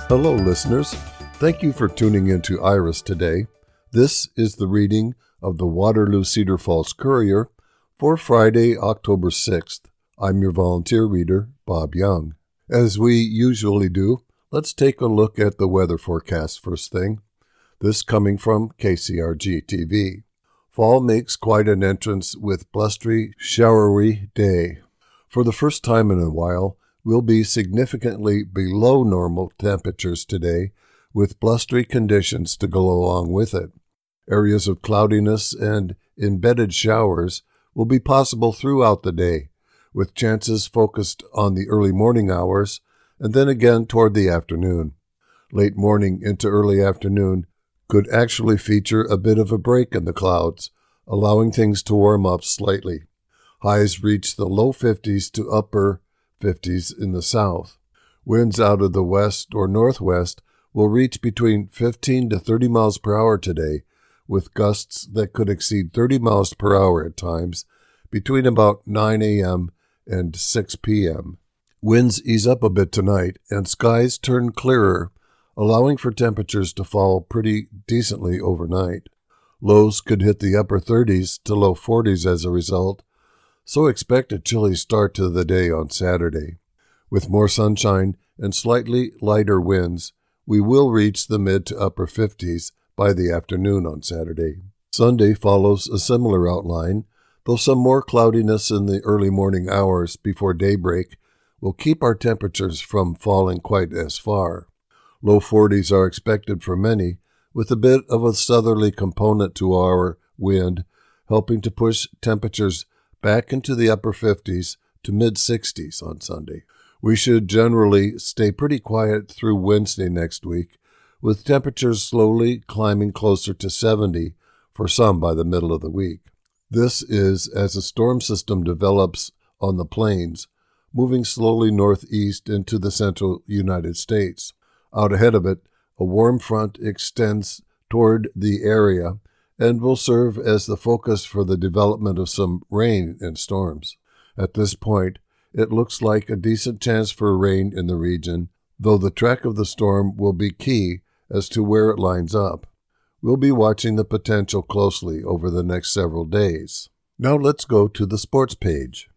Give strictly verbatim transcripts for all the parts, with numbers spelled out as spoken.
Hello, listeners. Thank you for tuning into Iris today. This is the reading of the Waterloo Cedar Falls Courier for Friday, October sixth. I'm your volunteer reader, Bob Young. As we usually do, let's take a look at the weather forecast first thing. This coming from K C R G T V. Fall makes quite an entrance with blustery, showery day. For the first time in a while, we'll be significantly below normal temperatures today, with blustery conditions to go along with it. Areas of cloudiness and embedded showers will be possible throughout the day, with chances focused on the early morning hours and then again toward the afternoon. Late morning into early afternoon could actually feature a bit of a break in the clouds, allowing things to warm up slightly. Highs reach the low fifties to upper fifties in the south. Winds out of the west or northwest will reach between fifteen to thirty miles per hour today, with gusts that could exceed thirty miles per hour at times between about nine a.m. and six p.m. Winds ease up a bit tonight, and skies turn clearer, allowing for temperatures to fall pretty decently overnight. Lows could hit the upper thirties to low forties as a result, so expect a chilly start to the day on Saturday. With more sunshine and slightly lighter winds, we will reach the mid to upper fifties by the afternoon on Saturday. Sunday follows a similar outline, though some more cloudiness in the early morning hours before daybreak will keep our temperatures from falling quite as far. Low forties are expected for many, with a bit of a southerly component to our wind, helping to push temperatures back into the upper fifties to mid-sixties on Sunday. We should generally stay pretty quiet through Wednesday next week, with temperatures slowly climbing closer to seventy for some by the middle of the week. This is as a storm system develops on the plains, moving slowly northeast into the central United States. Out ahead of it, a warm front extends toward the area and will serve as the focus for the development of some rain and storms. At this point, it looks like a decent chance for rain in the region, though the track of the storm will be key as to where it lines up. We'll be watching the potential closely over the next several days. Now let's go to the sports page.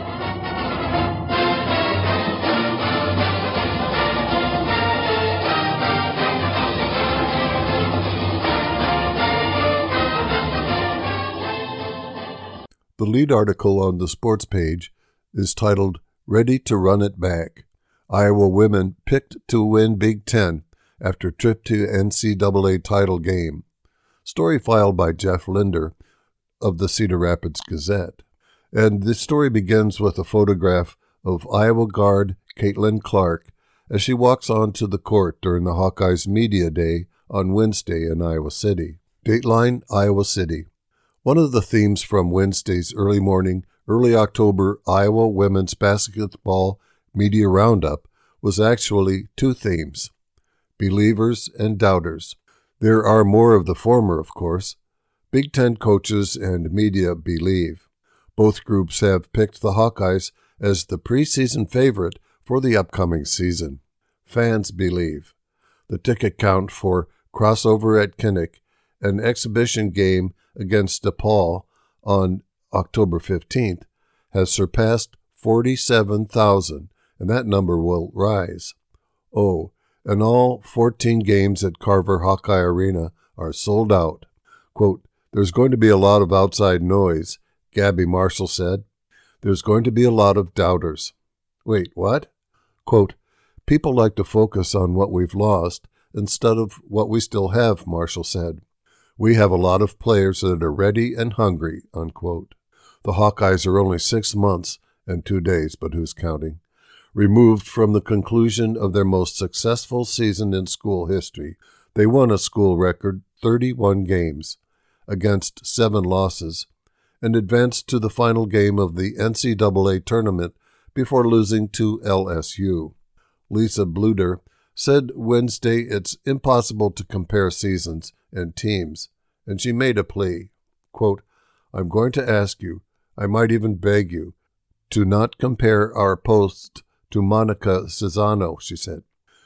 The lead article on the sports page is titled, Ready to Run It Back. Iowa women picked to win Big Ten after trip to N C double A title game. Story filed by Jeff Linder of the Cedar Rapids Gazette. And the story begins with a photograph of Iowa guard Caitlin Clark as she walks onto the court during the Hawkeyes Media Day on Wednesday in Iowa City. Dateline, Iowa City. One of the themes from Wednesday's early morning, early October Iowa Women's Basketball Media Roundup was actually two themes, believers and doubters. There are more of the former, of course. Big Ten coaches and media believe. Both groups have picked the Hawkeyes as the preseason favorite for the upcoming season. Fans believe. The ticket count for Crossover at Kinnick, an exhibition game against DePaul on October fifteenth, has surpassed forty-seven thousand, and that number will rise. Oh, and all fourteen games at Carver Hawkeye Arena are sold out. Quote, there's going to be a lot of outside noise, Gabby Marshall said. There's going to be a lot of doubters. Wait, what? Quote, people like to focus on what we've lost instead of what we still have, Marshall said. We have a lot of players that are ready and hungry, unquote. The Hawkeyes are only six months and two days, but who's counting, removed from the conclusion of their most successful season in school history. They won a school record thirty-one games against seven losses and advanced to the final game of the N C double A tournament before losing to L S U. Lisa Bluder said Wednesday it's impossible to compare seasons and teams, and she made a plea. Quote, I'm going to ask you, I might even beg you, to not compare our posts to Monica Cesano, she said.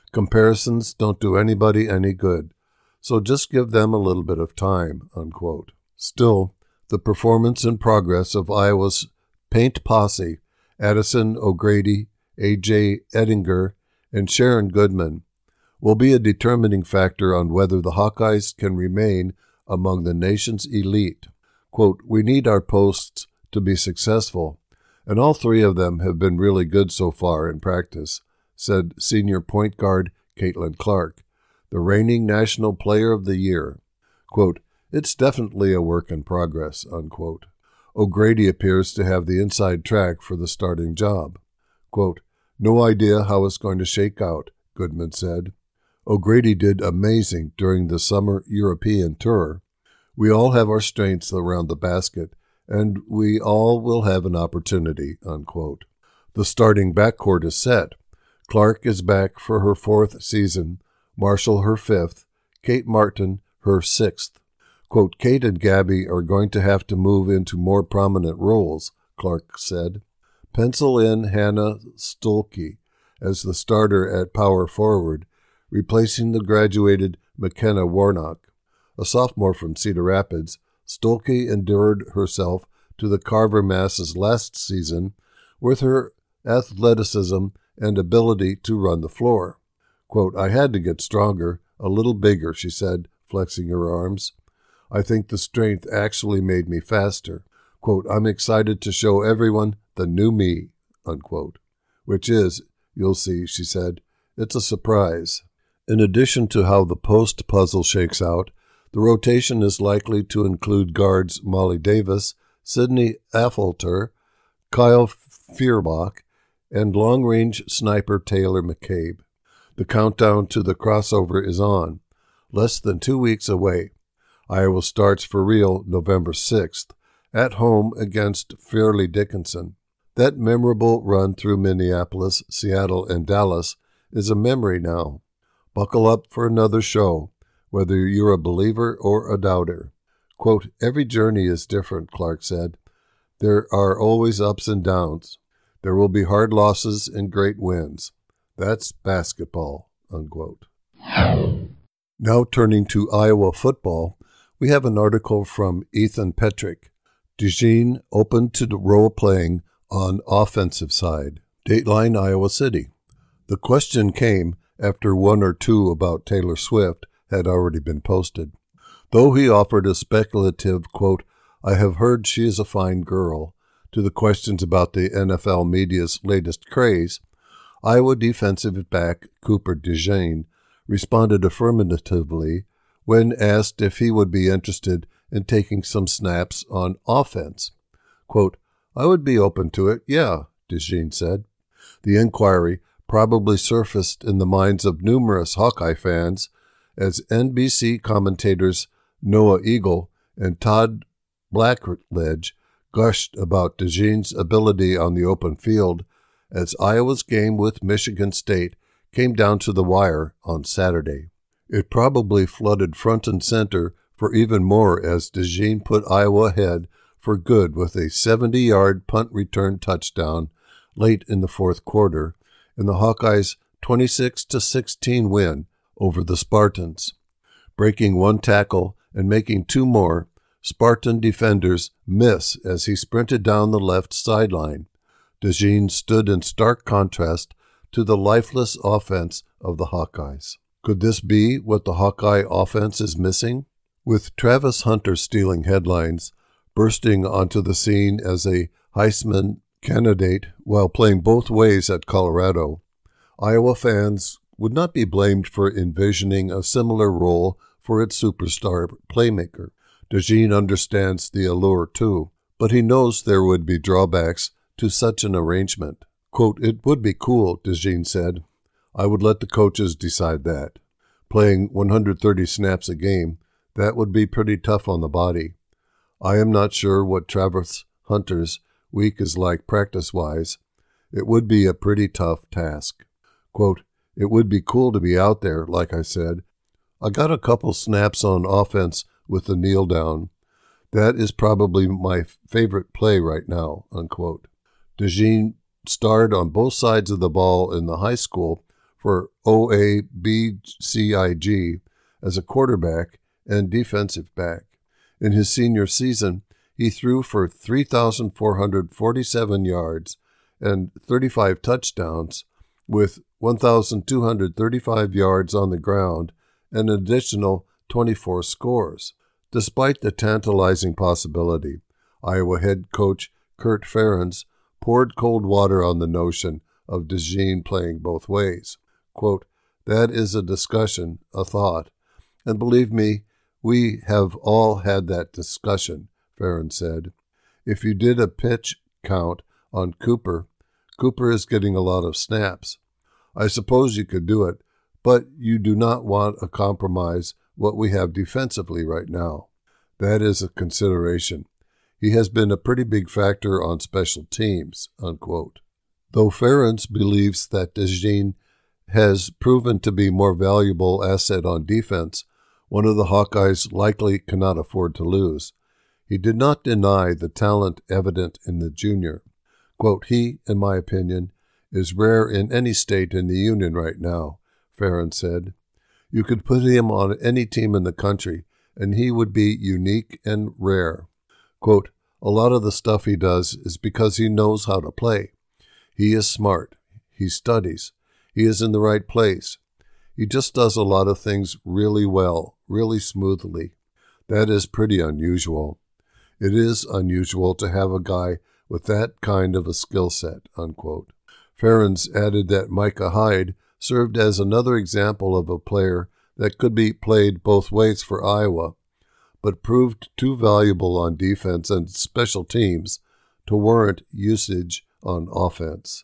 Comparisons don't do anybody any good, so just give them a little bit of time, unquote. Still, the performance and progress of Iowa's Paint Posse, Addison O'Grady, A J Edinger, and Sharon Goodman, will be a determining factor on whether the Hawkeyes can remain among the nation's elite. Quote, we need our posts to be successful, and all three of them have been really good so far in practice, said senior point guard Caitlin Clark, the reigning National Player of the Year. Quote, it's definitely a work in progress, unquote. O'Grady appears to have the inside track for the starting job. Quote, no idea how it's going to shake out, Goodman said. O'Grady did amazing during the summer European tour. We all have our strengths around the basket, and we all will have an opportunity, unquote. The starting backcourt is set. Clark is back for her fourth season, Marshall her fifth, Kate Martin her sixth. Quote, Kate and Gabby are going to have to move into more prominent roles, Clark said. Pencil in Hannah Stolke as the starter at power forward, replacing the graduated McKenna Warnock. A sophomore from Cedar Rapids, Stolke endured herself to the Carver masses last season with her athleticism and ability to run the floor. Quote, I had to get stronger, a little bigger, she said, flexing her arms. I think the strength actually made me faster. Quote, I'm excited to show everyone the new me, unquote. Which is, you'll see, she said, it's a surprise. In addition to how the post puzzle shakes out, the rotation is likely to include guards Molly Davis, Sydney Affolter, Kyle Feuerbach, and long-range sniper Taylor McCabe. The countdown to the crossover is on, less than two weeks away. Iowa starts for real November sixth, at home against Fairleigh Dickinson. That memorable run through Minneapolis, Seattle, and Dallas is a memory now. Buckle up for another show, whether you're a believer or a doubter. Quote, every journey is different, Clark said. There are always ups and downs. There will be hard losses and great wins. That's basketball, unquote. Now turning to Iowa football, we have an article from Ethan Petrick. DeJean open to role-playing on offensive side. Dateline Iowa City. The question came after one or two about Taylor Swift had already been posted. Though he offered a speculative, quote, I have heard she is a fine girl, to the questions about the N F L media's latest craze, Iowa defensive back Cooper DeJean responded affirmatively when asked if he would be interested in taking some snaps on offense. Quote, I would be open to it, yeah, DeJean said. The inquiry probably surfaced in the minds of numerous Hawkeye fans as N B C commentators Noah Eagle and Todd Blackledge gushed about DeJean's ability on the open field as Iowa's game with Michigan State came down to the wire on Saturday. It probably flooded front and center for even more as DeJean put Iowa ahead for good with a seventy-yard punt return touchdown late in the fourth quarter in the Hawkeyes' twenty-six to sixteen win over the Spartans. Breaking one tackle and making two more, Spartan defenders miss as he sprinted down the left sideline. DeJean stood in stark contrast to the lifeless offense of the Hawkeyes. Could this be what the Hawkeye offense is missing? With Travis Hunter stealing headlines, bursting onto the scene as a Heisman candidate while playing both ways at Colorado, Iowa fans would not be blamed for envisioning a similar role for its superstar playmaker. DeJean understands the allure too, but he knows there would be drawbacks to such an arrangement. Quote, it would be cool, DeJean said. I would let the coaches decide that. Playing one hundred thirty snaps a game, that would be pretty tough on the body. I am not sure what Travis Hunter's week is like practice-wise. It would be a pretty tough task. Quote, it would be cool to be out there, like I said. I got a couple snaps on offense with the kneel down. That is probably my favorite play right now, unquote. DeJean starred on both sides of the ball in the high school for O A B C I G as a quarterback and defensive back. In his senior season, he threw for three thousand four hundred forty-seven yards and thirty-five touchdowns, with one thousand two hundred thirty-five yards on the ground and an additional twenty-four scores. Despite the tantalizing possibility, Iowa head coach Kirk Ferentz poured cold water on the notion of DeJean playing both ways. Quote, "That is a discussion, a thought. And believe me, we have all had that discussion," Ferentz said. "If you did a pitch count on Cooper, Cooper is getting a lot of snaps. I suppose you could do it, but you do not want to compromise what we have defensively right now. That is a consideration. He has been a pretty big factor on special teams," unquote. Though Ferentz believes that DeJean has proven to be more valuable asset on defense, one of the Hawkeyes likely cannot afford to lose, he did not deny the talent evident in the junior. Quote, "He, in my opinion, is rare in any state in the Union right now," Ferentz said. "You could put him on any team in the country, and he would be unique and rare. Quote, a lot of the stuff he does is because he knows how to play. He is smart. He studies. He is in the right place. He just does a lot of things really well, really smoothly. That is pretty unusual. It is unusual to have a guy with that kind of a skill set," unquote. Ferentz added that Micah Hyde served as another example of a player that could be played both ways for Iowa, but proved too valuable on defense and special teams to warrant usage on offense.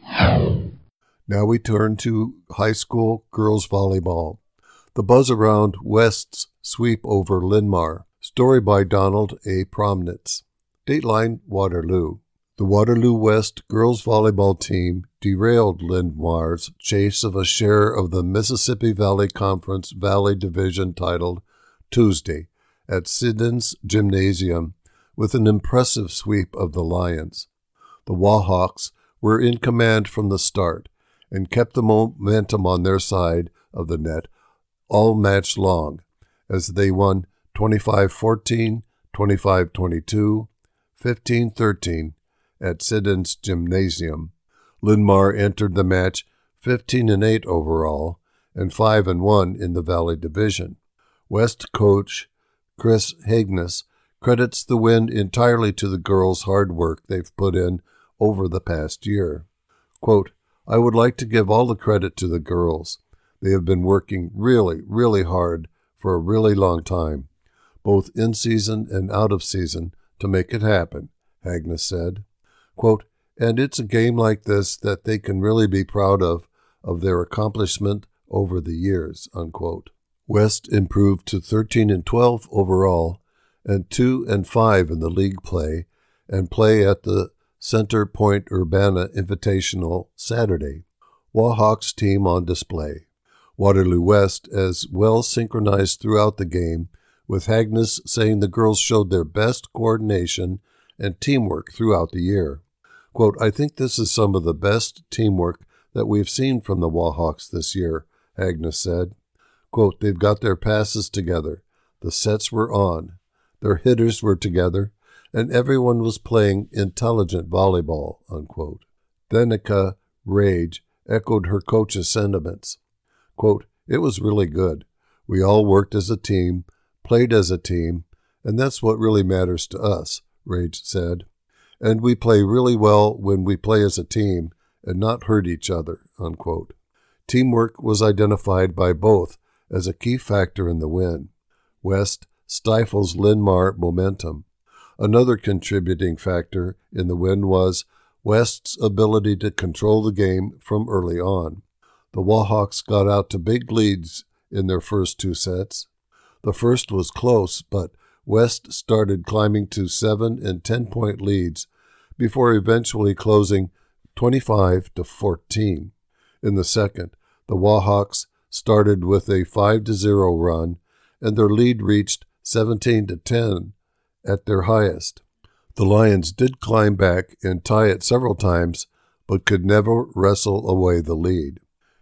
Now we turn to high school girls volleyball. The buzz around West's sweep over Linn-Mar. Story by Donald A. Promnitz. Dateline, Waterloo. The Waterloo West girls volleyball team derailed Linn-Mar's chase of a share of the Mississippi Valley Conference Valley Division titled Tuesday at Siddons Gymnasium with an impressive sweep of the Lions. The Wahawks were in command from the start and kept the momentum on their side of the net all match long as they won twenty-five fourteen, twenty-five twenty-two, fifteen thirteen at Siddons Gymnasium. Linn-Mar entered the match fifteen and eight overall and five and one in the Valley Division. West coach Chris Hagnes credits the win entirely to the girls' hard work they've put in over the past year. Quote, "I would like to give all the credit to the girls. They have been working really, really hard for a really long time, both in season and out of season, to make it happen," Hagnes said. Quote, "And it's a game like this that they can really be proud of, of their accomplishment over the years," unquote. West improved to thirteen and twelve overall and two and five in the league play and play at the Center Point Urbana Invitational Saturday. Wahawks team on display. Waterloo West as well synchronized throughout the game, with Hagnes saying the girls showed their best coordination and teamwork throughout the year. Quote, "I think this is some of the best teamwork that we've seen from the Wahawks this year," Hagnes said. Quote, "They've got their passes together. The sets were on. Their hitters were together, and everyone was playing intelligent volleyball," unquote. Danica Rage echoed her coach's sentiments. Quote, "It was really good. We all worked as a team, played as a team, and that's what really matters to us," Rage said. "And we play really well when we play as a team and not hurt each other," unquote. Teamwork was identified by both as a key factor in the win. West stifles Linn-Mar momentum. Another contributing factor in the win was West's ability to control the game from early on. The Wahawks got out to big leads in their first two sets. The first was close, but West started climbing to seven and ten-point leads before eventually closing twenty-five to fourteen. In the second, the Wahawks started with a five to zero run, and their lead reached seventeen to ten at their highest. The Lions did climb back and tie it several times, but could never wrestle away the lead.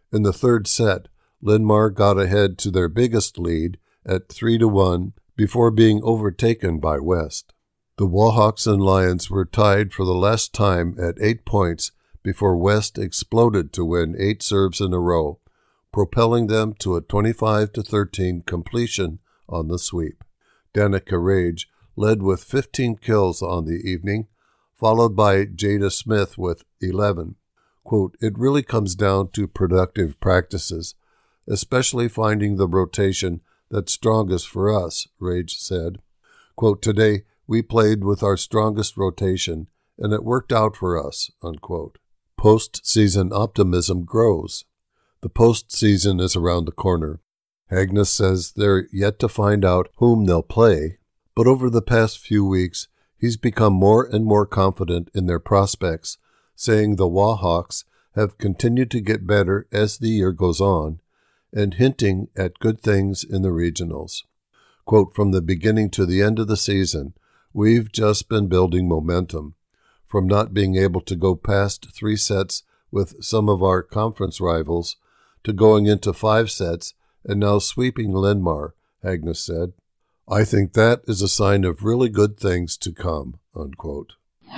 In the third set, Linn-Mar got ahead to their biggest lead at three to one before being overtaken by West. The Wahawks and Lions were tied for the last time at eight points before West exploded to win eight serves in a row, propelling them to a twenty-five to thirteen completion on the sweep. Danica Rage led with fifteen kills on the evening, followed by Jada Smith with eleven. Quote, "It really comes down to productive practices, especially finding the rotation that's strongest for us," Rage said. Quote, "Today, we played with our strongest rotation, and it worked out for us," unquote. Postseason optimism grows. The postseason is around the corner. Hagnes says they're yet to find out whom they'll play, but over the past few weeks, he's become more and more confident in their prospects, saying the Wahawks have continued to get better as the year goes on, and hinting at good things in the regionals. Quote, "From the beginning to the end of the season, we've just been building momentum. From not being able to go past three sets with some of our conference rivals to going into five sets and now sweeping Linn-Mar," Hagnes said. "I think that is a sign of really good things to come," unquote.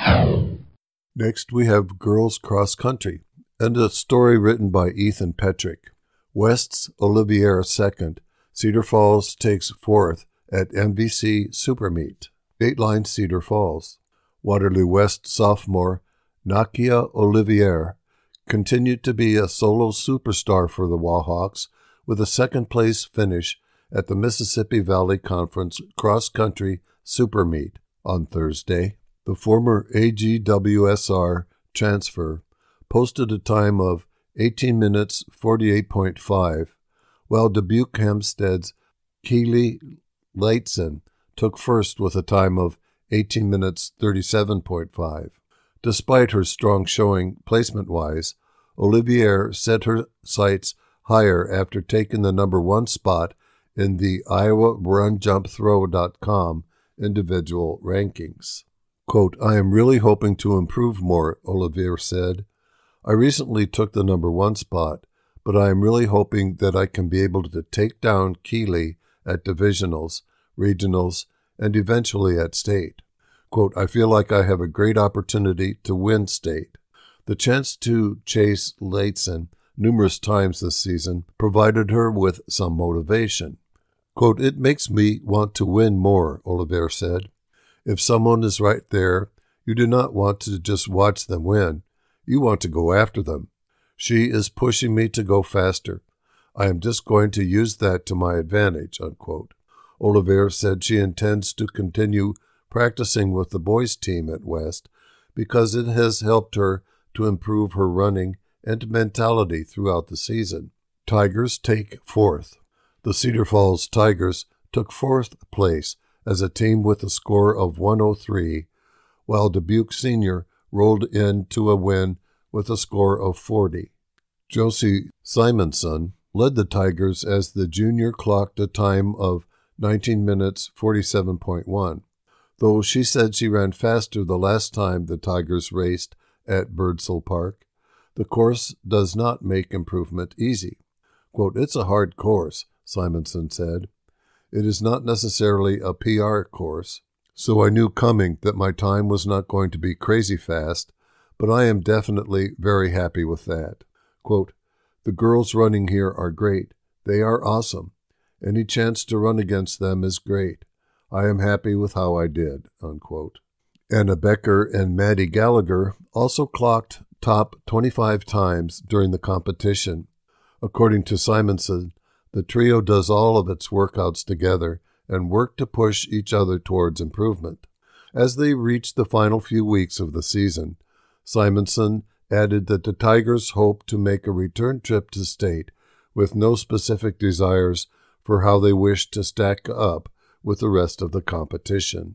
Next, we have girls cross country and a story written by Ethan Petrick. West's Olivier second, Cedar Falls takes fourth at M V C Supermeet. Dateline Cedar Falls. Waterloo West sophomore Nakia Olivier continued to be a solo superstar for the Wahawks with a second-place finish at the Mississippi Valley Conference Cross Country Supermeet on Thursday. The former A G W S R transfer posted a time of eighteen minutes forty-eight point five, while Dubuque Hempstead's Keely Leighton took first with a time of eighteen minutes thirty-seven point five. Despite her strong showing placement-wise, Olivier set her sights higher after taking the number one spot in the Iowa Run Jump Throw dot com individual rankings. Quote, "I am really hoping to improve more," Olivier said. "I recently took the number one spot, but I am really hoping that I can be able to take down Keely at divisionals, regionals, and eventually at state. Quote, I feel like I have a great opportunity to win state." The chance to chase Leighton numerous times this season provided her with some motivation. Quote, "It makes me want to win more," Olivier said. "If someone is right there, you do not want to just watch them win. You want to go after them. She is pushing me to go faster. I am just going to use that to my advantage," unquote. Olivier said she intends to continue practicing with the boys' team at West because it has helped her to improve her running and mentality throughout the season. Tigers take fourth. The Cedar Falls Tigers took fourth place as a team with a score of one oh three, while Dubuque Senior rolled into a win with a score of forty. Josie Simonson led the Tigers as the junior clocked a time of nineteen minutes forty-seven point one, though she said she ran faster the last time the Tigers raced at Birdsall Park. The course does not make improvement easy. Quote, "It's a hard course," Simonson said. "It is not necessarily a P R course, so I knew coming that my time was not going to be crazy fast, but I am definitely very happy with that." Quote, "The girls running here are great. They are awesome. Any chance to run against them is great. I am happy with how I did," unquote. Anna Becker and Maddie Gallagher also clocked top twenty-five times during the competition. According to Simonson, the trio does all of its workouts together and work to push each other towards improvement. As they reach the final few weeks of the season, Simonson added that the Tigers hope to make a return trip to state with no specific desires for how they wish to stack up with the rest of the competition.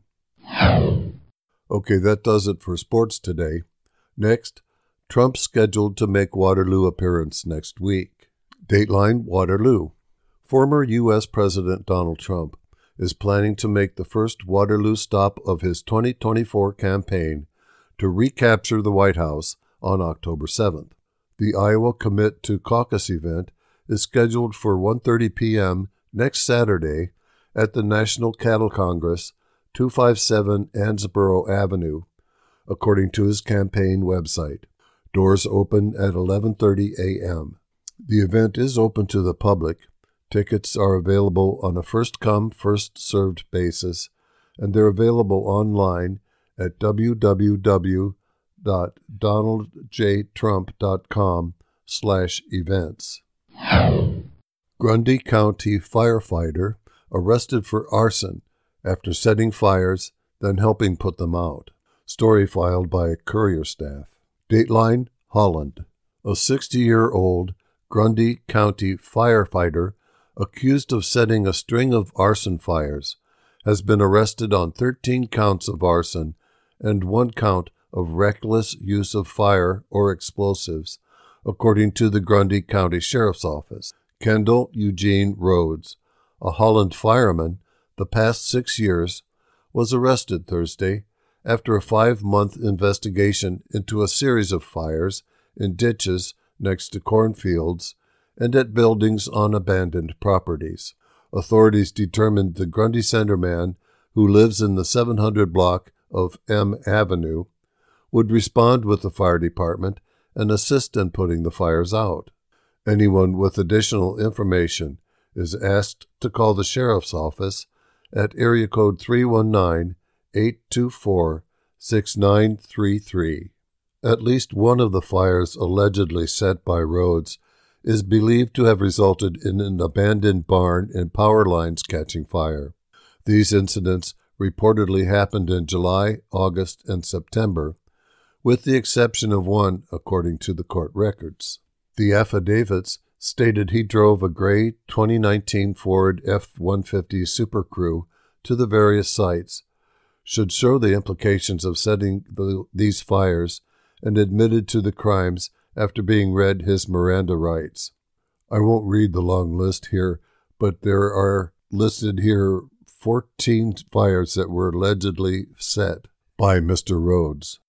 Okay, that does it for sports today. Next, Trump scheduled to make Waterloo appearance next week. Dateline Waterloo. Former U S President Donald Trump is planning to make the first Waterloo stop of his twenty twenty-four campaign to recapture the White House on October seventh. The Iowa Commit to Caucus event is scheduled for one thirty p.m. next Saturday at the National Cattle Congress, two fifty-seven Ansborough Avenue, according to his campaign website. Doors open at eleven thirty a.m. The event is open to the public. Tickets are available on a first-come, first-served basis, and they're available online at w w w dot donald j trump dot com slash events. Grundy County firefighter arrested for arson after setting fires, then helping put them out. Story filed by Courier staff. Dateline, Holland. A sixty-year-old Grundy County firefighter accused of setting a string of arson fires has been arrested on thirteen counts of arson and one count of reckless use of fire or explosives, according to the Grundy County Sheriff's Office. Kendall Eugene Rhodes, a Holland fireman the past six years, was arrested Thursday after a five-month investigation into a series of fires in ditches next to cornfields and at buildings on abandoned properties. Authorities determined the Grundy Center man, who lives in the seven hundred block of M Avenue, would respond with the fire department and assist in putting the fires out. Anyone with additional information is asked to call the Sheriff's Office at area code three one nine, eight two four, six nine three three. At least one of the fires allegedly set by Rhodes is believed to have resulted in an abandoned barn and power lines catching fire. These incidents reportedly happened in July, August, and September, with the exception of one, according to the court records. The affidavits stated he drove a gray twenty nineteen Ford F one fifty Super Crew to the various sites, should show the implications of setting the, these fires, and admitted to the crimes after being read his Miranda rights. I won't read the long list here, but there are listed here fourteen fires that were allegedly set by Mister Rhodes.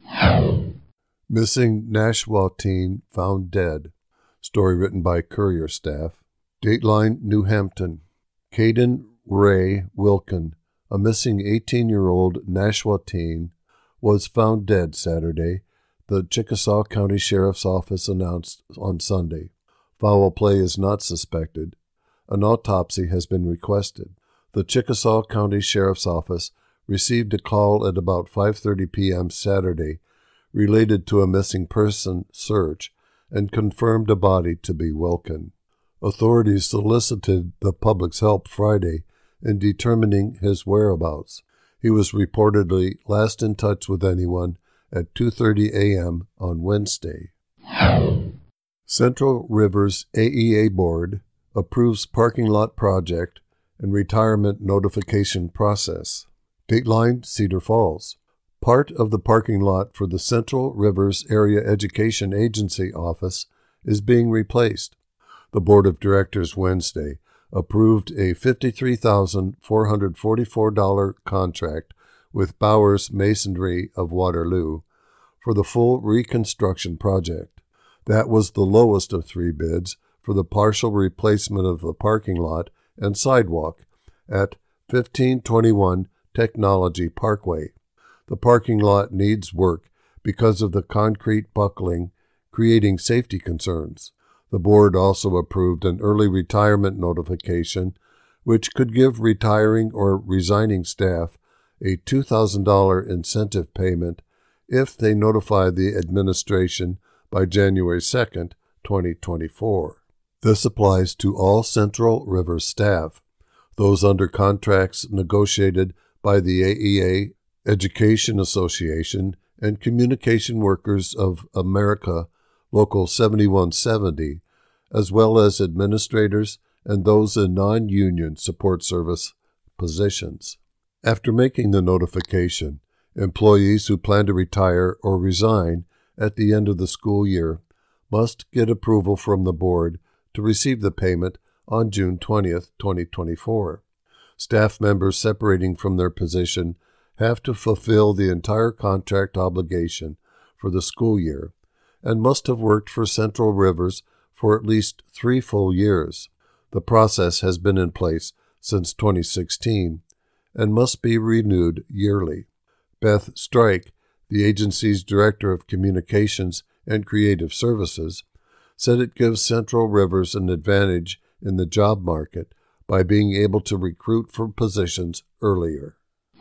Missing Nashua teen found dead. Story written by Courier staff. Dateline, New Hampton. Caden Ray Wilkin, a missing eighteen-year-old Nashua teen, was found dead Saturday, the Chickasaw County Sheriff's Office announced on Sunday. Foul play is not suspected. An autopsy has been requested. The Chickasaw County Sheriff's Office received a call at about five thirty p.m. Saturday related to a missing person search and confirmed a body to be Wilkin. Authorities solicited the public's help Friday in determining his whereabouts. He was reportedly last in touch with anyone at two thirty a.m. on Wednesday. Central Rivers A E A Board approves parking lot project and retirement notification process. Dateline, Cedar Falls. Part of the parking lot for the Central Rivers Area Education Agency office is being replaced. The Board of Directors Wednesday approved a fifty-three thousand four hundred forty-four dollars contract with Bowers Masonry of Waterloo for the full reconstruction project. That was the lowest of three bids for the partial replacement of the parking lot and sidewalk at fifteen twenty-one Technology Parkway. The parking lot needs work because of the concrete buckling, creating safety concerns. The board also approved an early retirement notification, which could give retiring or resigning staff a two thousand dollars incentive payment if they notify the administration by January second, twenty twenty-four. This applies to all Central Rivers staff, those under contracts negotiated by the A E A Education Association and Communication Workers of America, Local seventy-one seventy, as well as administrators and those in non-union support service positions. After making the notification, employees who plan to retire or resign at the end of the school year must get approval from the board to receive the payment on June twentieth, twenty twenty-four. Staff members separating from their position have to fulfill the entire contract obligation for the school year, and must have worked for Central Rivers for at least three full years. The process has been in place since twenty sixteen and must be renewed yearly. Beth Strike, the agency's Director of Communications and Creative Services, said it gives Central Rivers an advantage in the job market by being able to recruit for positions earlier.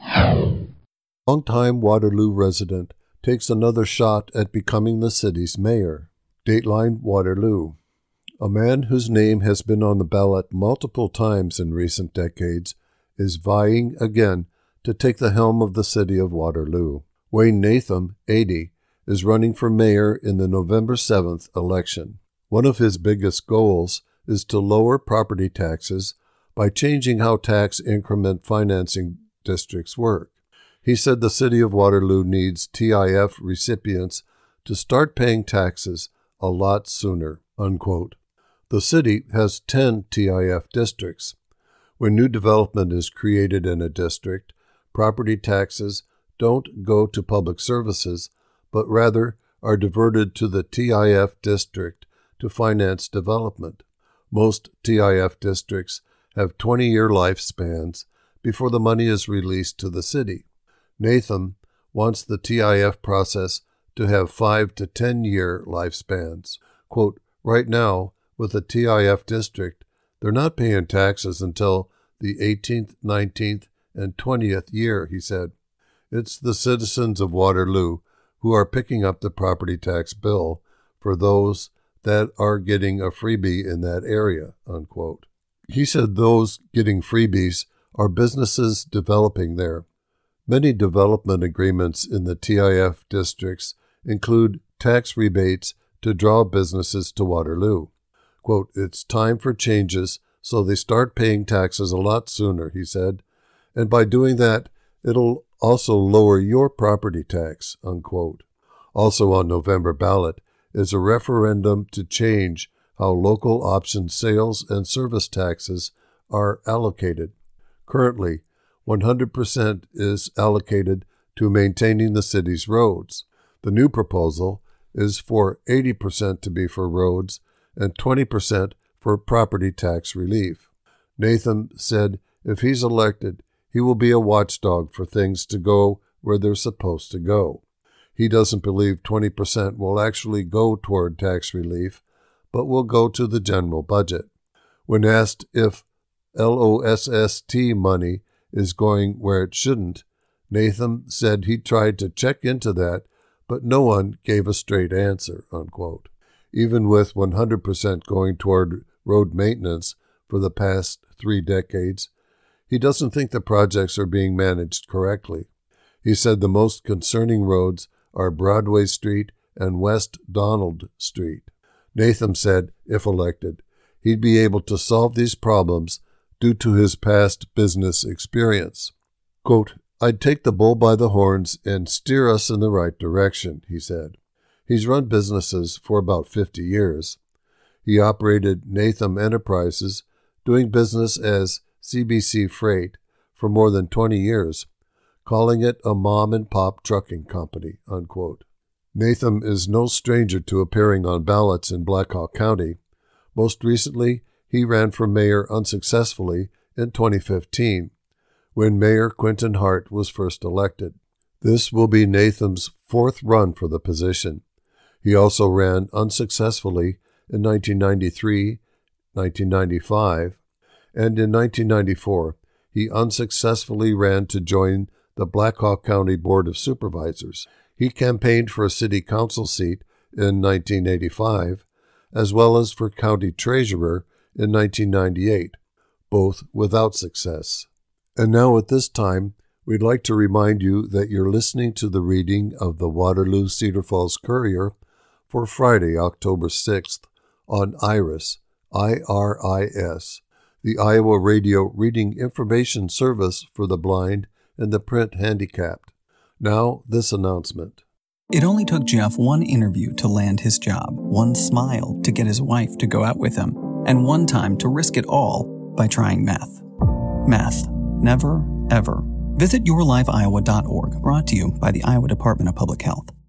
Longtime Waterloo resident takes another shot at becoming the city's mayor. Dateline Waterloo. A man whose name has been on the ballot multiple times in recent decades is vying again to take the helm of the city of Waterloo. Wayne Natham, eighty, is running for mayor in the November seventh election. One of his biggest goals is to lower property taxes by changing how tax increment financing districts work. He said the city of Waterloo needs T I F recipients to start paying taxes a lot sooner, unquote. The city has ten T I F districts. When new development is created in a district, property taxes don't go to public services, but rather are diverted to the T I F district to finance development. Most T I F districts have twenty-year lifespans before the money is released to the city. Natham wants the T I F process to have five to ten-year lifespans. Quote, right now, with a T I F district, they're not paying taxes until the eighteenth, nineteenth, and twentieth year, he said. It's the citizens of Waterloo who are picking up the property tax bill for those that are getting a freebie in that area, unquote. He said those getting freebies are businesses developing there. Many development agreements in the T I F districts include tax rebates to draw businesses to Waterloo. Quote, it's time for changes so they start paying taxes a lot sooner, he said, and by doing that, it'll also lower your property tax, unquote. Also on November ballot is a referendum to change how local option sales and service taxes are allocated. Currently, one hundred percent is allocated to maintaining the city's roads. The new proposal is for eighty percent to be for roads and twenty percent for property tax relief. Natham said if he's elected, he will be a watchdog for things to go where they're supposed to go. He doesn't believe twenty percent will actually go toward tax relief, but will go to the general budget. When asked if L O S S T money is going where it shouldn't, Natham said he tried to check into that, but no one gave a straight answer, unquote. Even with one hundred percent going toward road maintenance for the past three decades, he doesn't think the projects are being managed correctly. He said the most concerning roads are Broadway Street and West Donald Street. Natham said, if elected, he'd be able to solve these problems due to his past business experience. Quote, I'd take the bull by the horns and steer us in the right direction, he said. He's run businesses for about fifty years. He operated Natham Enterprises, doing business as C B C Freight for more than twenty years, calling it a mom-and-pop trucking company, unquote. Natham is no stranger to appearing on ballots in Black Hawk County. Most recently, he ran for mayor unsuccessfully in twenty fifteen, when Mayor Quentin Hart was first elected. This will be Natham's fourth run for the position. He also ran unsuccessfully in nineteen ninety-three, nineteen ninety-five, and in nineteen ninety-four, he unsuccessfully ran to join the Black Hawk County Board of Supervisors. He campaigned for a city council seat in nineteen eighty-five, as well as for county treasurer in nineteen ninety-eight, both without success. And now at this time, we'd like to remind you that you're listening to the reading of the Waterloo Cedar Falls Courier for Friday, October sixth, on IRIS, I R I S, the Iowa Radio Reading Information Service for the blind and the print handicapped. Now, this announcement. It only took Jeff one interview to land his job, one smile to get his wife to go out with him, and one time to risk it all by trying meth. Meth. Never, ever. Visit your live iowa dot org, brought to you by the Iowa Department of Public Health.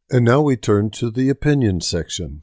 And now we turn to the opinion section.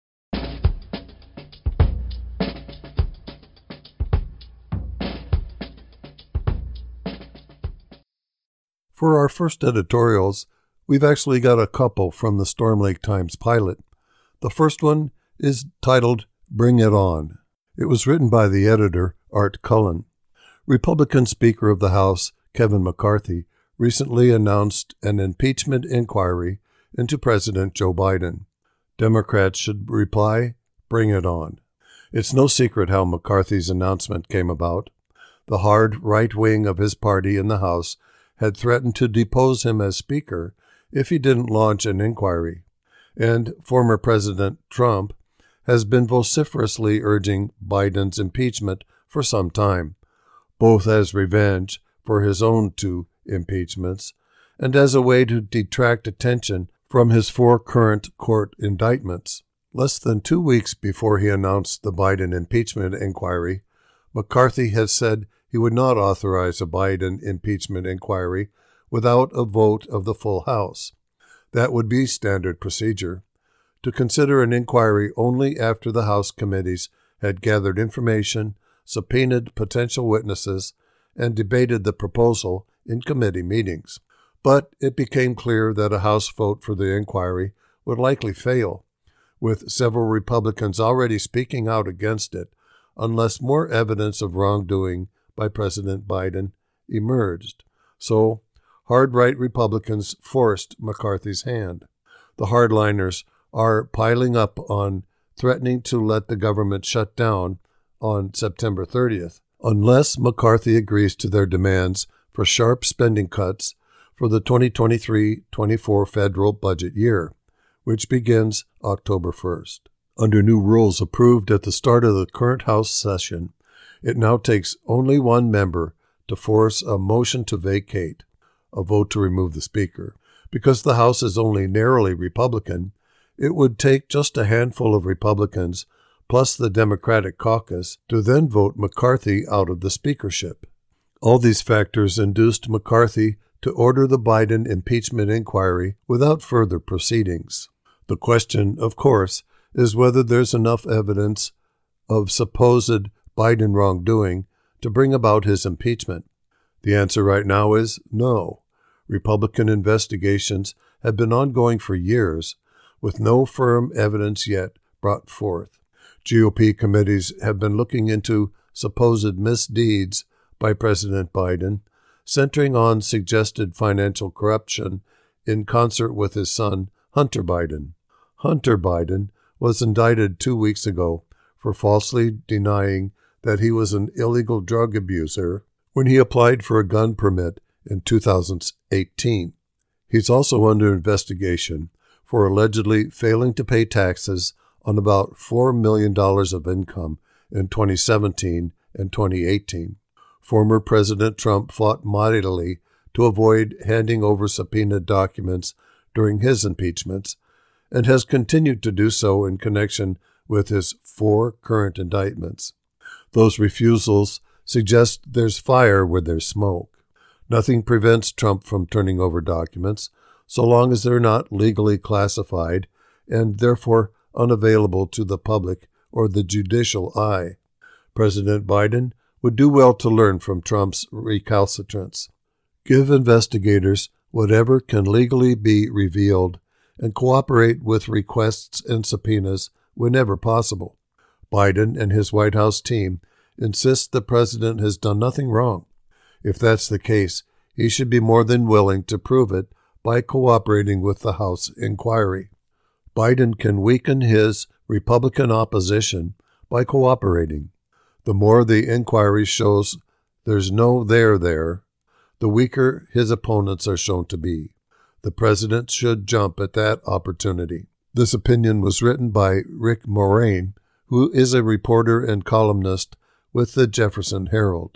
For our first editorials, we've actually got a couple from the Storm Lake Times Pilot. The first one is titled, Bring It On. It was written by the editor, Art Cullen. Republican Speaker of the House, Kevin McCarthy, recently announced an impeachment inquiry into President Joe Biden. Democrats should reply, Bring it on. It's no secret how McCarthy's announcement came about. The hard right wing of his party in the House had threatened to depose him as Speaker if he didn't launch an inquiry. And former President Trump has been vociferously urging Biden's impeachment for some time, both as revenge for his own two impeachments and as a way to detract attention from his four current court indictments. Less than two weeks before he announced the Biden impeachment inquiry, McCarthy had said he would not authorize a Biden impeachment inquiry without a vote of the full House. That would be standard procedure. To consider an inquiry only after the House committees had gathered information, subpoenaed potential witnesses, and debated the proposal in committee meetings. But it became clear that a House vote for the inquiry would likely fail, with several Republicans already speaking out against it, unless more evidence of wrongdoing by President Biden emerged. So, hard-right Republicans forced McCarthy's hand. The hardliners are piling up on threatening to let the government shut down on September thirtieth, unless McCarthy agrees to their demands for sharp spending cuts for the twenty twenty-three twenty-four federal budget year, which begins October first. Under new rules approved at the start of the current House session, it now takes only one member to force a motion to vacate, a vote to remove the Speaker. Because the House is only narrowly Republican, it would take just a handful of Republicans plus the Democratic caucus to then vote McCarthy out of the speakership. All these factors induced McCarthy to order the Biden impeachment inquiry without further proceedings. The question, of course, is whether there's enough evidence of supposed Biden wrongdoing to bring about his impeachment. The answer right now is no. Republican investigations have been ongoing for years, with no firm evidence yet brought forth. G O P committees have been looking into supposed misdeeds by President Biden, centering on suggested financial corruption in concert with his son, Hunter Biden. Hunter Biden was indicted two weeks ago for falsely denying that he was an illegal drug abuser when he applied for a gun permit in two thousand eighteen. He's also under investigation for allegedly failing to pay taxes on about four million dollars of income in twenty seventeen and twenty eighteen. Former President Trump fought mightily to avoid handing over subpoenaed documents during his impeachments, and has continued to do so in connection with his four current indictments. Those refusals suggest there's fire where there's smoke. Nothing prevents Trump from turning over documents, so long as they're not legally classified and therefore unavailable to the public or the judicial eye. President Biden would do well to learn from Trump's recalcitrance. Give investigators whatever can legally be revealed and cooperate with requests and subpoenas whenever possible. Biden and his White House team insist the president has done nothing wrong. If that's the case, he should be more than willing to prove it by cooperating with the House inquiry. Biden can weaken his Republican opposition by cooperating. The more the inquiry shows there's no there there, the weaker his opponents are shown to be. The president should jump at that opportunity. This opinion was written by Rick Moraine, who is a reporter and columnist with the Jefferson Herald.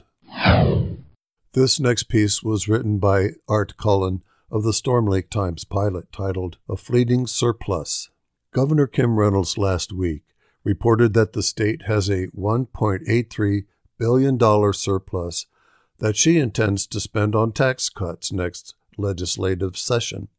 This next piece was written by Art Cullen of the Storm Lake Times Pilot, titled A Fleeting Surplus. Governor Kim Reynolds last week reported that the state has a one point eight three billion dollars surplus that she intends to spend on tax cuts next legislative session.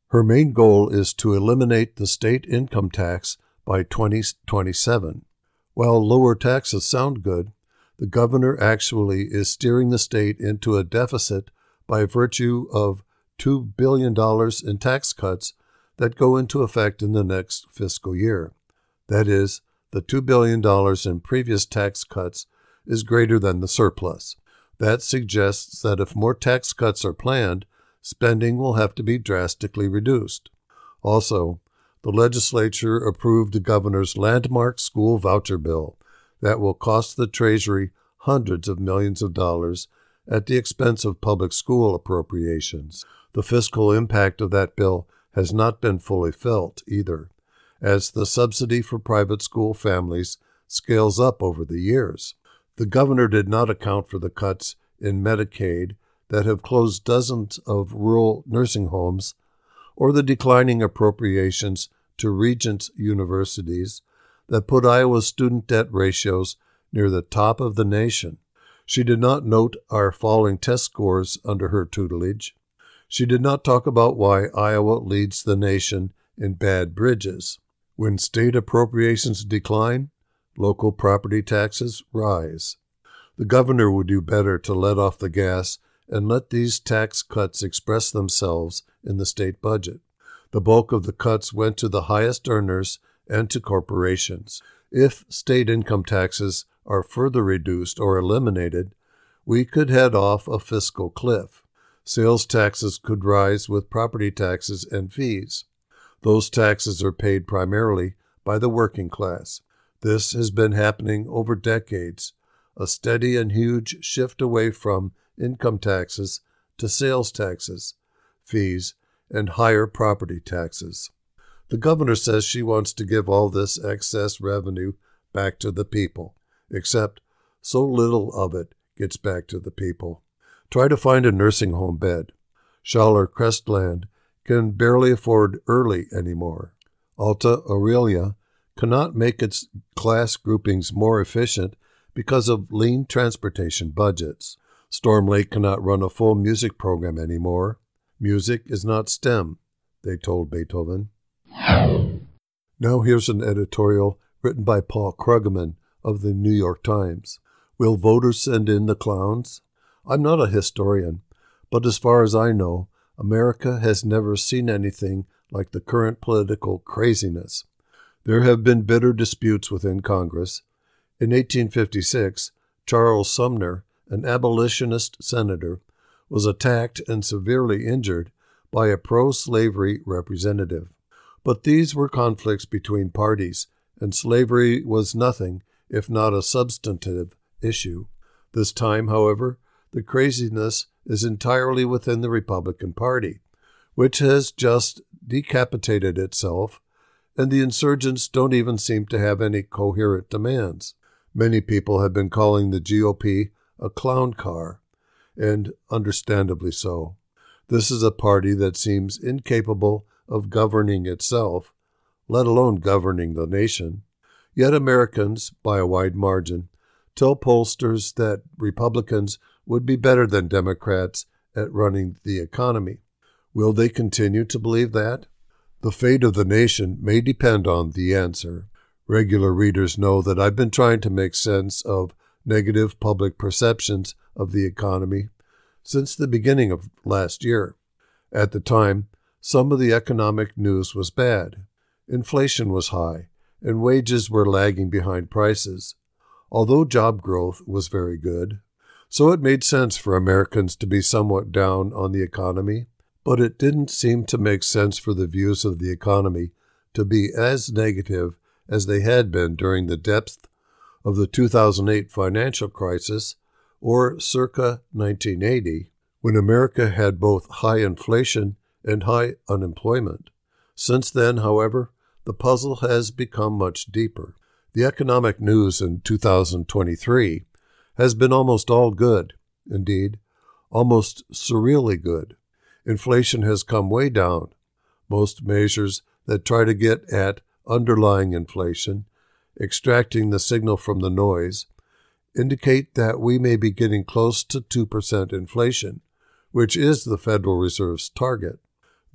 Her main goal is to eliminate the state income tax by twenty twenty-seven. While lower taxes sound good, the governor actually is steering the state into a deficit by virtue of two billion dollars in tax cuts that go into effect in the next fiscal year. That is, the two billion dollars in previous tax cuts is greater than the surplus. That suggests that if more tax cuts are planned, spending will have to be drastically reduced. Also, the legislature approved the governor's landmark school voucher bill that will cost the Treasury hundreds of millions of dollars at the expense of public school appropriations. The fiscal impact of that bill has not been fully felt either, as the subsidy for private school families scales up over the years. The governor did not account for the cuts in Medicaid that have closed dozens of rural nursing homes, or the declining appropriations to Regents universities that put Iowa's student debt ratios near the top of the nation. She did not note our falling test scores under her tutelage. She did not talk about why Iowa leads the nation in bad bridges. When state appropriations decline, local property taxes rise. The governor would do better to let off the gas and let these tax cuts express themselves in the state budget. The bulk of the cuts went to the highest earners and to corporations. If state income taxes are further reduced or eliminated, we could head off a fiscal cliff. Sales taxes could rise with property taxes and fees. Those taxes are paid primarily by the working class. This has been happening over decades, a steady and huge shift away from income taxes to sales taxes, fees, and higher property taxes. The governor says she wants to give all this excess revenue back to the people, except so little of it gets back to the people. Try to find a nursing home bed. Schaller Crestland can barely afford Early anymore. Alta Aurelia cannot make its class groupings more efficient because of lean transportation budgets. Storm Lake cannot run a full music program anymore. Music is not STEM, they told Beethoven. Now here's an editorial written by Paul Krugman of the New York Times. Will voters send in the clowns? I'm not a historian, but as far as I know, America has never seen anything like the current political craziness. There have been bitter disputes within Congress. In eighteen fifty-six, Charles Sumner, an abolitionist senator, was attacked and severely injured by a pro-slavery representative. But these were conflicts between parties, and slavery was nothing if not a substantive issue. This time, however, the craziness is entirely within the Republican Party, which has just decapitated itself, and the insurgents don't even seem to have any coherent demands. Many people have been calling the G O P a clown car, and understandably so. This is a party that seems incapable of governing itself, let alone governing the nation. Yet Americans, by a wide margin, tell pollsters that Republicans would be better than Democrats at running the economy. Will they continue to believe that? The fate of the nation may depend on the answer. Regular readers know that I've been trying to make sense of negative public perceptions of the economy since the beginning of last year. At the time, some of the economic news was bad. Inflation was high, and wages were lagging behind prices, although job growth was very good. So it made sense for Americans to be somewhat down on the economy, but it didn't seem to make sense for the views of the economy to be as negative as they had been during the depth of the two thousand eight financial crisis, or circa nineteen eighty, when America had both high inflation and high unemployment. Since then, however, the puzzle has become much deeper. The economic news in two thousand twenty-three has been almost all good, indeed, almost surreally good. Inflation has come way down. Most measures that try to get at underlying inflation, extracting the signal from the noise, indicate that we may be getting close to two percent inflation, which is the Federal Reserve's target.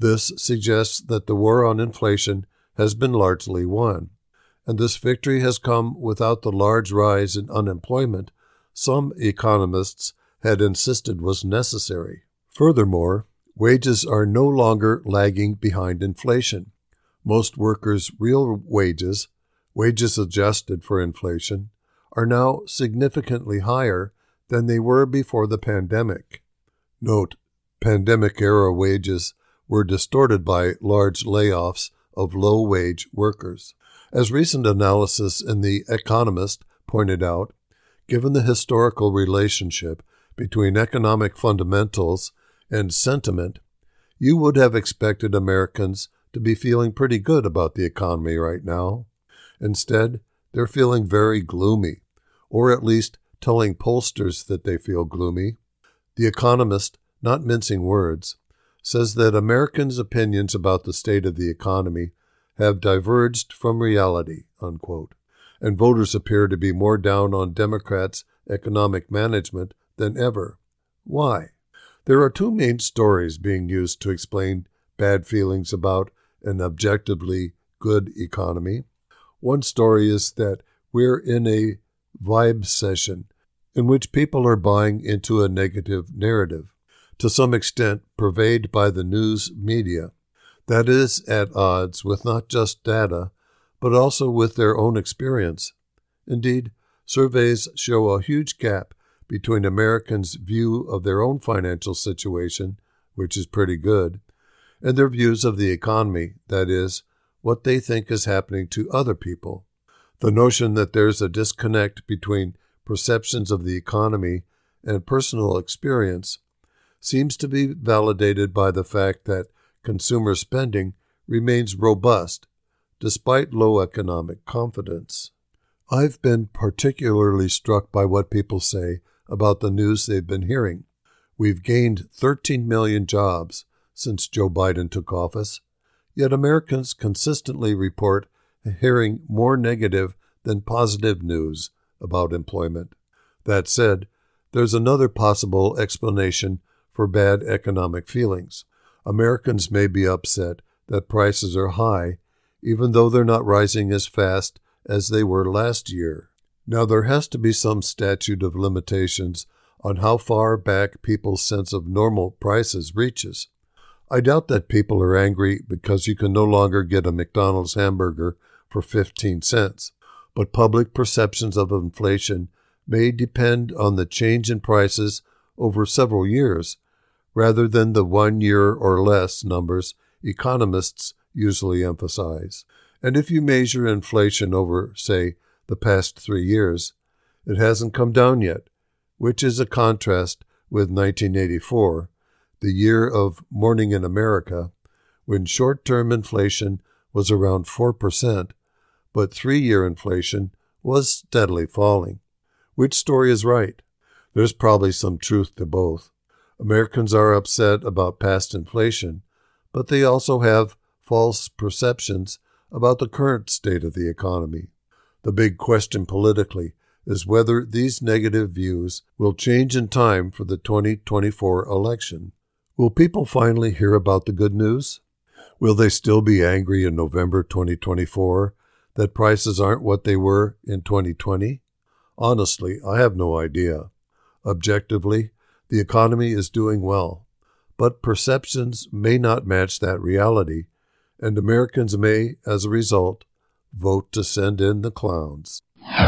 This suggests that the war on inflation has been largely won, and this victory has come without the large rise in unemployment some economists had insisted was necessary. Furthermore, wages are no longer lagging behind inflation. Most workers' real wages, wages adjusted for inflation, are now significantly higher than they were before the pandemic. Note, pandemic-era wages were distorted by large layoffs of low-wage workers. As recent analysis in The Economist pointed out, given the historical relationship between economic fundamentals and sentiment, you would have expected Americans to be feeling pretty good about the economy right now. Instead, they're feeling very gloomy, or at least telling pollsters that they feel gloomy. The Economist, not mincing words, says that Americans' opinions about the state of the economy have diverged from reality, unquote, and voters appear to be more down on Democrats' economic management than ever. Why? There are two main stories being used to explain bad feelings about an objectively good economy. One story is that we're in a vibe session in which people are buying into a negative narrative, to some extent purveyed by the news media, that is at odds with not just data, but also with their own experience. Indeed, surveys show a huge gap between Americans' view of their own financial situation, which is pretty good, and their views of the economy, that is, what they think is happening to other people. The notion that there's a disconnect between perceptions of the economy and personal experience seems to be validated by the fact that consumer spending remains robust despite low economic confidence. I've been particularly struck by what people say about the news they've been hearing. We've gained thirteen million jobs since Joe Biden took office, yet Americans consistently report hearing more negative than positive news about employment. That said, there's another possible explanation for bad economic feelings. Americans may be upset that prices are high, even though they're not rising as fast as they were last year. Now, there has to be some statute of limitations on how far back people's sense of normal prices reaches. I doubt that people are angry because you can no longer get a McDonald's hamburger for fifteen cents, but public perceptions of inflation may depend on the change in prices over several years, rather than the one year or less numbers economists usually emphasize. And if you measure inflation over, say, the past three years, it hasn't come down yet, which is a contrast with nineteen eighty-four, the year of Morning in America, when short-term inflation was around four percent, but three-year inflation was steadily falling. Which story is right? There's probably some truth to both. Americans are upset about past inflation, but they also have false perceptions about the current state of the economy. The big question politically is whether these negative views will change in time for the twenty twenty-four election. Will people finally hear about the good news? Will they still be angry in November twenty twenty-four that prices aren't what they were in twenty twenty? Honestly, I have no idea. Objectively, the economy is doing well, but perceptions may not match that reality, and Americans may, as a result, vote to send in the clowns.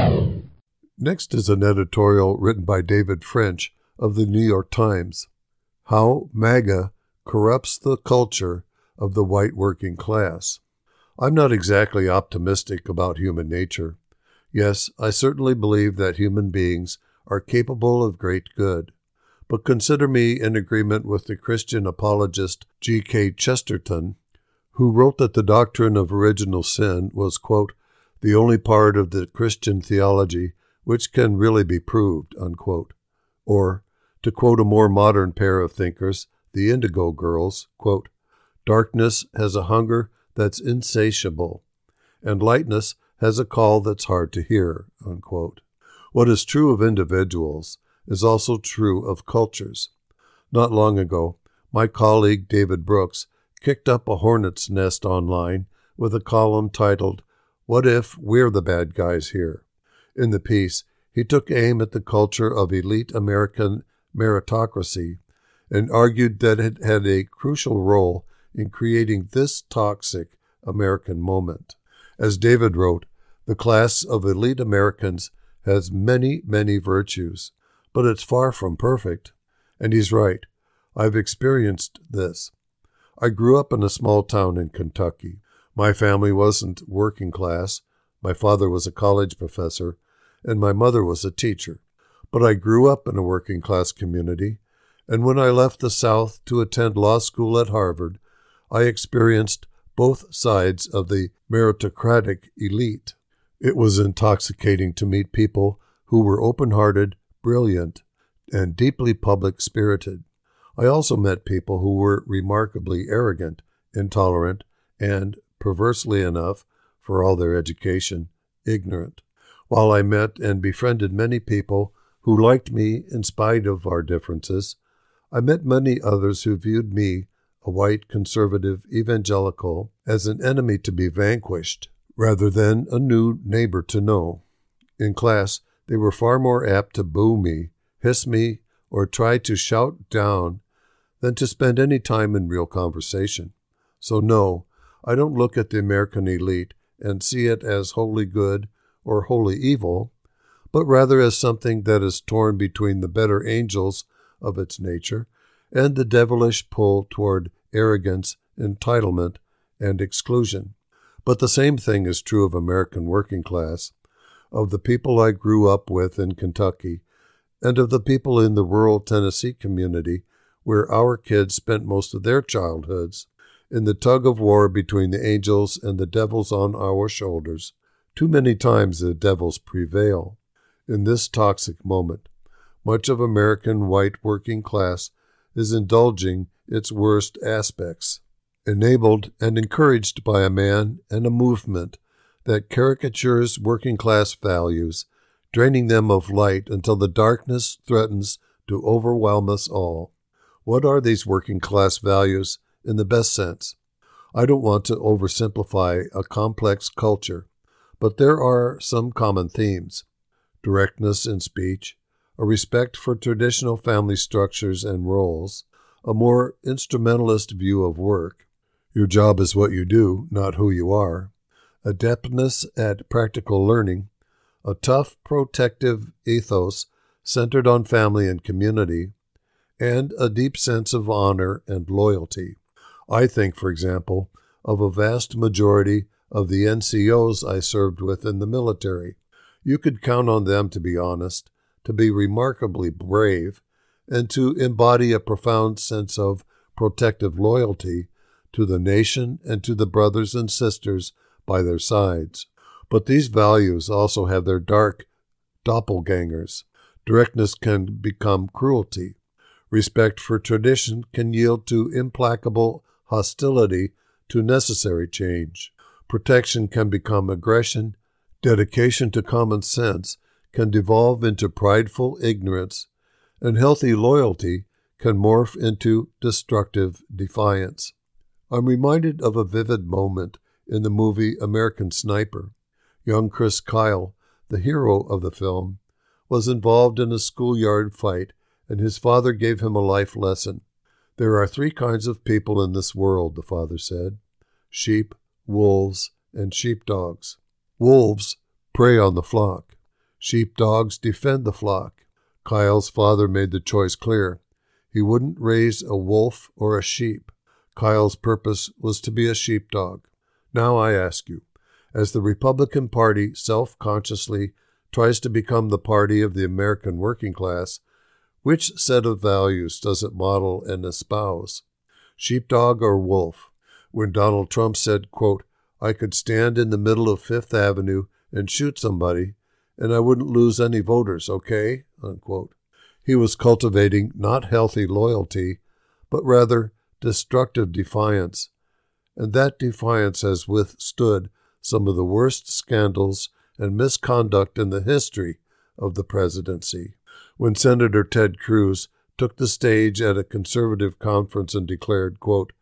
Next is an editorial written by David French of the New York Times, How MAGA Corrupts the Culture of the White Working Class. I'm not exactly optimistic about human nature. Yes, I certainly believe that human beings are capable of great good. But consider me in agreement with the Christian apologist G K Chesterton, who wrote that the doctrine of original sin was, quote, the only part of the Christian theology which can really be proved, unquote. Or, to quote a more modern pair of thinkers, the Indigo Girls, quote, darkness has a hunger that's insatiable, and lightness has a call that's hard to hear, unquote. What is true of individuals is also true of cultures. Not long ago, my colleague David Brooks kicked up a hornet's nest online with a column titled, "What If We're the Bad Guys Here?" In the piece, he took aim at the culture of elite American meritocracy and argued that it had a crucial role in creating this toxic American moment. As David wrote, the class of elite Americans has many, many virtues, but it's far from perfect. And he's right. I've experienced this. I grew up in a small town in Kentucky. My family wasn't working class. My father was a college professor, and my mother was a teacher. But I grew up in a working class community, and when I left the South to attend law school at Harvard, I experienced both sides of the meritocratic elite. It was intoxicating to meet people who were open-hearted, brilliant, and deeply public-spirited. I also met people who were remarkably arrogant, intolerant, and, perversely enough, for all their education, ignorant. While I met and befriended many people who liked me in spite of our differences, I met many others who viewed me, a white, conservative evangelical, as an enemy to be vanquished, rather than a new neighbor to know. In class, they were far more apt to boo me, hiss me, or try to shout down than to spend any time in real conversation. So no, I don't look at the American elite and see it as wholly good or wholly evil, but rather as something that is torn between the better angels of its nature and the devilish pull toward arrogance, entitlement, and exclusion. But the same thing is true of American working class, of the people I grew up with in Kentucky, and of the people in the rural Tennessee community where our kids spent most of their childhoods. In the tug-of-war between the angels and the devils on our shoulders, too many times the devils prevail. In this toxic moment, much of American white working class is indulging its worst aspects, enabled and encouraged by a man and a movement that caricatures working class values, draining them of light until the darkness threatens to overwhelm us all. What are these working class values in the best sense? I don't want to oversimplify a complex culture, but there are some common themes: directness in speech, a respect for traditional family structures and roles, a more instrumentalist view of work. Your job is what you do, not who you are. Adeptness at practical learning, a tough, protective ethos centered on family and community, and a deep sense of honor and loyalty. I think, for example, of a vast majority of the N C Os I served with in the military. You could count on them to be honest, to be remarkably brave, and to embody a profound sense of protective loyalty to the nation and to the brothers and sisters by their sides. But these values also have their dark doppelgangers. Directness can become cruelty. Respect for tradition can yield to implacable hostility to necessary change. Protection can become aggression. Dedication to common sense can devolve into prideful ignorance, and healthy loyalty can morph into destructive defiance. I'm reminded of a vivid moment in the movie American Sniper. Young Chris Kyle, the hero of the film, was involved in a schoolyard fight, and his father gave him a life lesson. There are three kinds of people in this world, the father said: sheep, wolves, and sheepdogs. Wolves prey on the flock. Sheepdogs defend the flock. Kyle's father made the choice clear. He wouldn't raise a wolf or a sheep. Kyle's purpose was to be a sheepdog. Now I ask you, as the Republican Party self-consciously tries to become the party of the American working class, which set of values does it model and espouse? Sheepdog or wolf? When Donald Trump said, quote, "I could stand in the middle of Fifth Avenue and shoot somebody, and I wouldn't lose any voters, okay?" unquote. He was cultivating not healthy loyalty, but rather destructive defiance, and that defiance has withstood some of the worst scandals and misconduct in the history of the presidency. When Senator Ted Cruz took the stage at a conservative conference and declared, quote,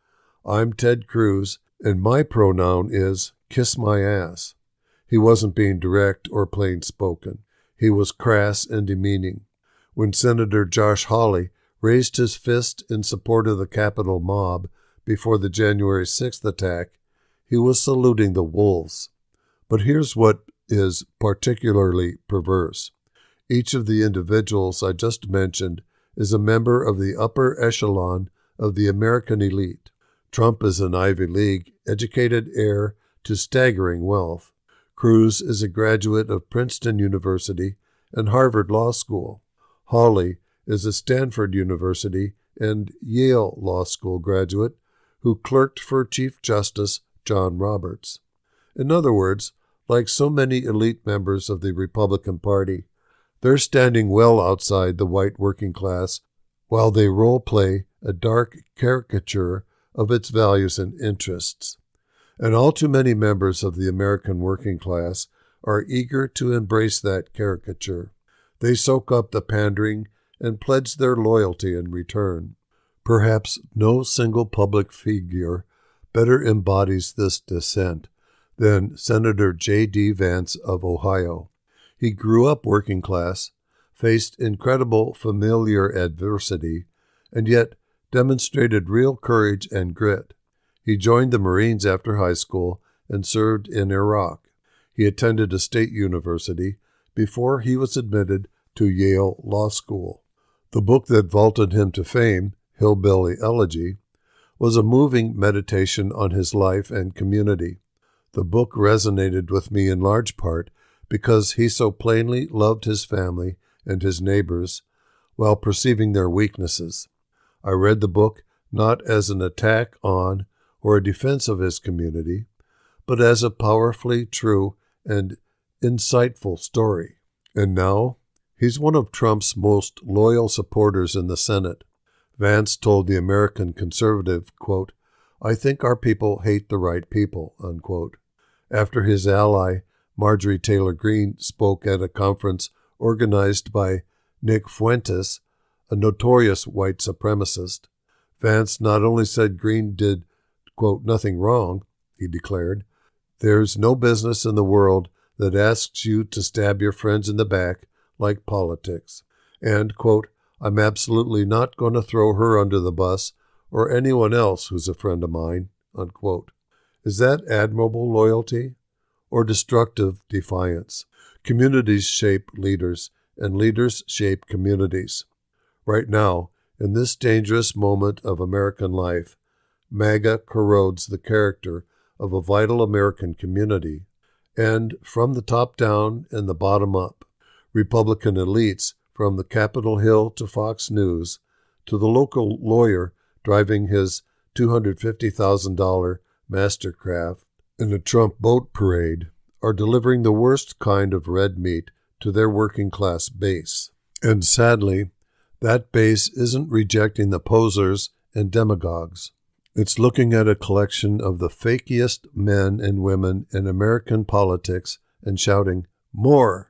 I'm Ted Cruz, and my pronoun is kiss my ass. He wasn't being direct or plain-spoken. He was crass and demeaning. When Senator Josh Hawley raised his fist in support of the Capitol mob before the January sixth attack, he was saluting the wolves. But here's what is particularly perverse. Each of the individuals I just mentioned is a member of the upper echelon of the American elite. Trump is an Ivy League educated heir to staggering wealth. Cruz is a graduate of Princeton University and Harvard Law School. Hawley is a Stanford University and Yale Law School graduate who clerked for Chief Justice John Roberts. In other words, like so many elite members of the Republican Party, they're standing well outside the white working class while they role-play a dark caricature of its values and interests. And all too many members of the American working class are eager to embrace that caricature. They soak up the pandering and pledge their loyalty in return. Perhaps no single public figure better embodies this dissent than Senator J D Vance of Ohio. He grew up working class, faced incredible familiar adversity, and yet demonstrated real courage and grit. He joined the Marines after high school and served in Iraq. He attended a state university before he was admitted to Yale Law School. The book that vaulted him to fame, Hillbilly Elegy, was a moving meditation on his life and community. The book resonated with me in large part because he so plainly loved his family and his neighbors while perceiving their weaknesses. I read the book not as an attack on or a defense of his community, but as a powerfully true and insightful story. And now, he's one of Trump's most loyal supporters in the Senate. Vance told the American Conservative, quote, "I think our people hate the right people," unquote, after his ally Marjorie Taylor Greene spoke at a conference organized by Nick Fuentes, a notorious white supremacist. Vance not only said Greene did, quote, "nothing wrong," he declared, "there's no business in the world that asks you to stab your friends in the back like politics," and, quote, "I'm absolutely not going to throw her under the bus or anyone else who's a friend of mine," unquote. Is that admirable loyalty or destructive defiance? Communities shape leaders, and leaders shape communities. Right now, in this dangerous moment of American life, MAGA corrodes the character of a vital American community, and from the top down and the bottom up, Republican elites, from the Capitol Hill to Fox News, to the local lawyer driving his two hundred fifty thousand dollars Mastercraft in a Trump boat parade, are delivering the worst kind of red meat to their working class base. And sadly, that base isn't rejecting the posers and demagogues. It's looking at a collection of the fakiest men and women in American politics and shouting, "More!"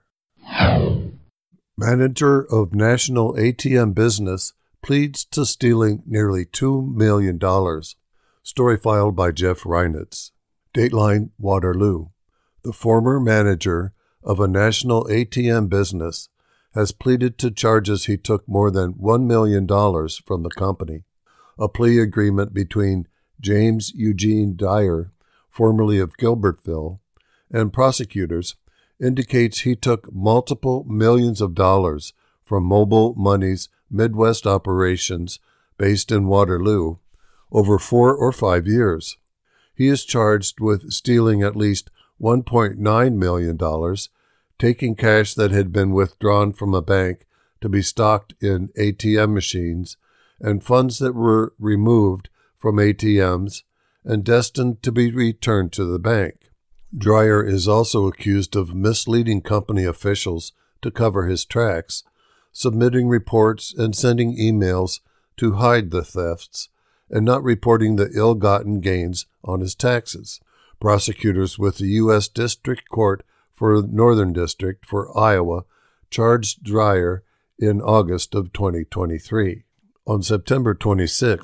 Manager of National A T M Business pleads to stealing nearly two million dollars. Story filed by Jeff Reinitz. Dateline, Waterloo. The former manager of a national A T M business has pleaded to charges he took more than one million dollars from the company. A plea agreement between James Eugene Dyer, formerly of Gilbertville, and prosecutors indicates he took multiple millions of dollars from Mobile Money's Midwest operations based in Waterloo over four or five years. He is charged with stealing at least one point nine million dollars, taking cash that had been withdrawn from a bank to be stocked in A T M machines, and funds that were removed from A T Ms and destined to be returned to the bank. Dyer is also accused of misleading company officials to cover his tracks, submitting reports and sending emails to hide the thefts, and not reporting the ill-gotten gains on his taxes. Prosecutors with the U S District Court for Northern District for Iowa charged Dyer in August of twenty twenty-three. On September twenty-sixth,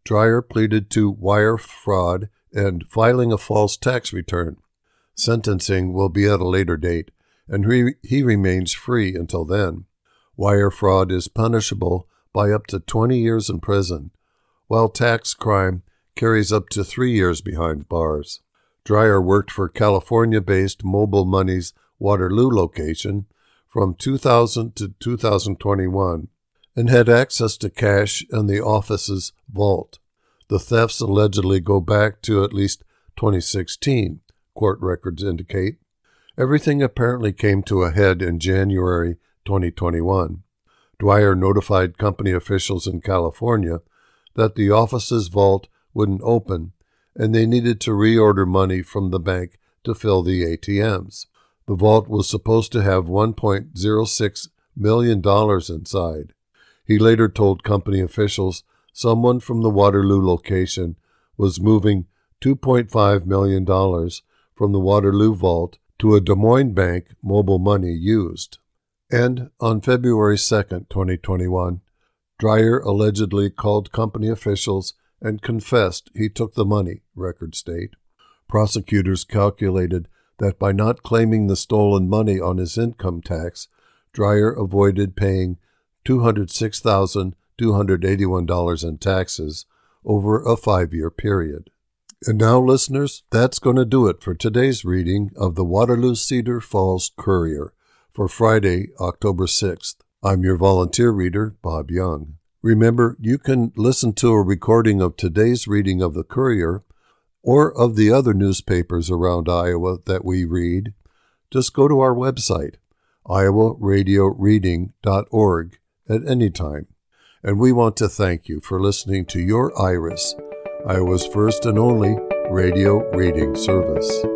Dreyer pleaded to wire fraud and filing a false tax return. Sentencing will be at a later date, and he, he remains free until then. Wire fraud is punishable by up to twenty years in prison, while tax crime carries up to three years behind bars. Dreyer worked for California-based Mobile Money's Waterloo location from two thousand to two thousand twenty-one and had access to cash in the office's vault. The thefts allegedly go back to at least twenty sixteen, court records indicate. Everything apparently came to a head in January twenty twenty-one. Dreyer notified company officials in California that the office's vault wouldn't open, and they needed to reorder money from the bank to fill the A T Ms. The vault was supposed to have one point zero six million dollars inside. He later told company officials someone from the Waterloo location was moving two point five million dollars from the Waterloo vault to a Des Moines bank Mobile Money used. And on February second, twenty twenty-one, Dreyer allegedly called company officials and confessed he took the money, records state. Prosecutors calculated that by not claiming the stolen money on his income tax, Dreyer avoided paying two hundred six thousand two hundred eighty-one dollars in taxes over a five-year period. And now, listeners, that's going to do it for today's reading of the Waterloo Cedar Falls Courier for Friday, October sixth. I'm your volunteer reader, Bob Young. Remember, you can listen to a recording of today's reading of the Courier or of the other newspapers around Iowa that we read. Just go to our website, iowa radio reading dot org, at any time. And we want to thank you for listening to your Iris, Iowa's first and only radio reading service.